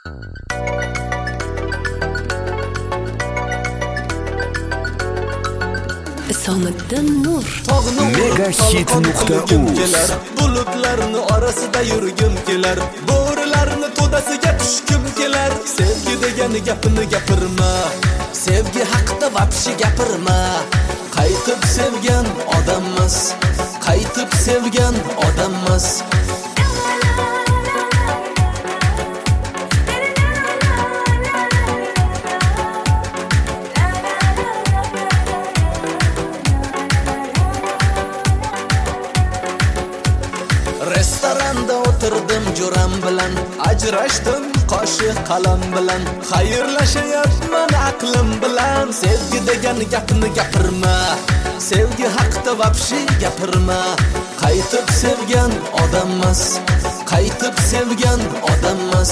Isomiddin Nur. Megahit.uz. Bulutlarni orasida yurgim kelar, bo'rilarni to'dasiga tushgim kelar. Sevgi degan gapini gapirma, sevgi haqida vapshi gapirma. Qaytib sevgan odammas, qaytib sevgan odammas. Restoranda o'tirdim jo'ram bilan, ajrashdim qoshiq qalam bilan. Xayrlashayapman aqlim bilan. Sevgi degan gapni gapirma, sevgi haqida vapshi gapirma. Qaytib sevgan odammas, qaytib sevgan odammas.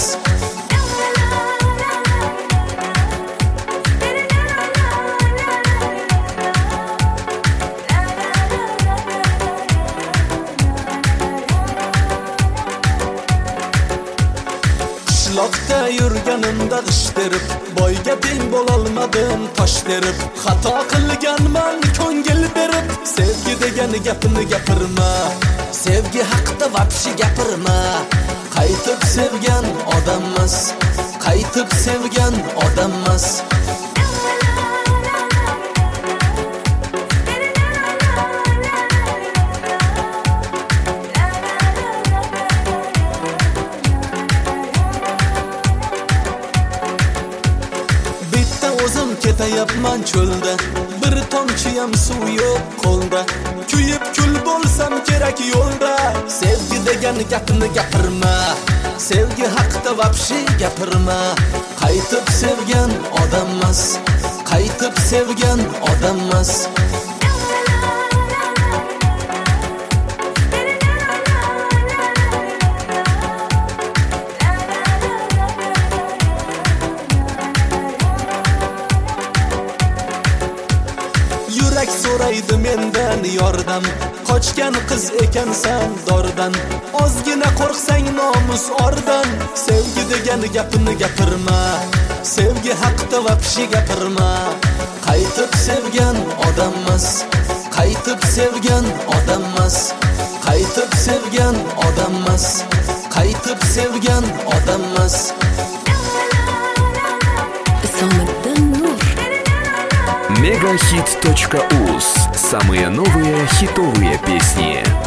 Qishloqda yurganimda g'ish terib, boyga teng bo'lolmadim tosh terib. Xato qilganman ko'ngil berib, sevgi degan gapni gapirma, sevgi haqida vapshi gapirma. Qaytib sevgan odammas, qaytib sevgan odammas. O'zim ketayapman cho'lda, bir tomchiyam suv yo'q qo'lda. Kuyib kul bo'lsam kerak yo'lda. Sevgi degan gapni gapirma, sevgi haqida vapshi gapirma. Qaytib sevgan odammas, qaytib sevgan odammas. Yurak so'raydi mendan yordam, qochgan qiz ekansan dordan. Ozgina qo'rqsang nomus ordan. Sevgi degan gapni gapirma, sevgi haqida vapshi gapirma. Qaytib sevgan odammas, qaytib sevgan odammas. Qaytib sevgan odammas, qaytib sevgan odammas. Isomiddin Nur. Megahit.uz. Самые новые хитовые песни.